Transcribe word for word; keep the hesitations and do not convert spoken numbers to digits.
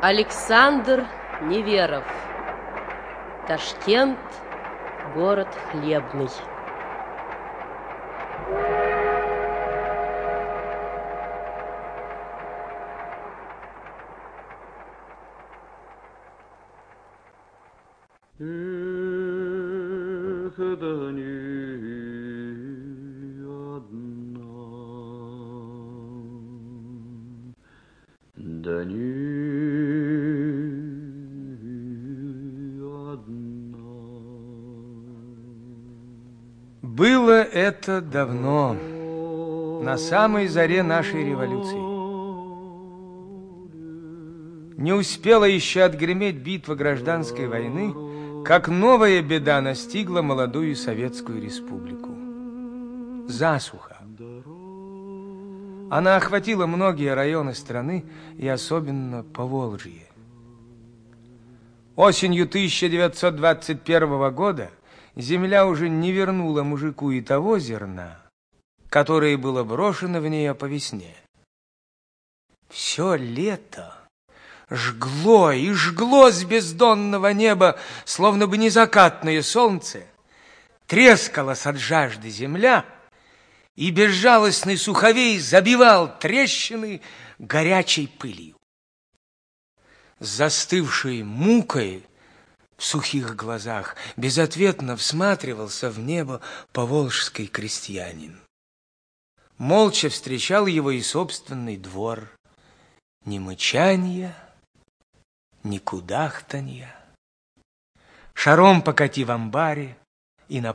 Александр Неверов. Ташкент, город хлебный. Эх, да не одна, да не одна. Было это давно, на самой заре нашей революции. Не успела еще отгреметь битва гражданской войны, как новая беда настигла молодую Советскую Республику. Засуха. Она охватила многие районы страны, и особенно Поволжье. Осенью тысяча девятьсот двадцать первого года земля уже не вернула мужику и того зерна, которое было брошено в нее по весне. Все лето жгло и жгло с бездонного неба, словно бы незакатное солнце, трескалась от жажды земля, и безжалостный суховей забивал трещины горячей пылью. С застывшей мукой в сухих глазах безответно всматривался в небо поволжский крестьянин. Молча встречал его и собственный двор. Ни мычанья, ни кудахтанья. Шаром покати в амбаре, и на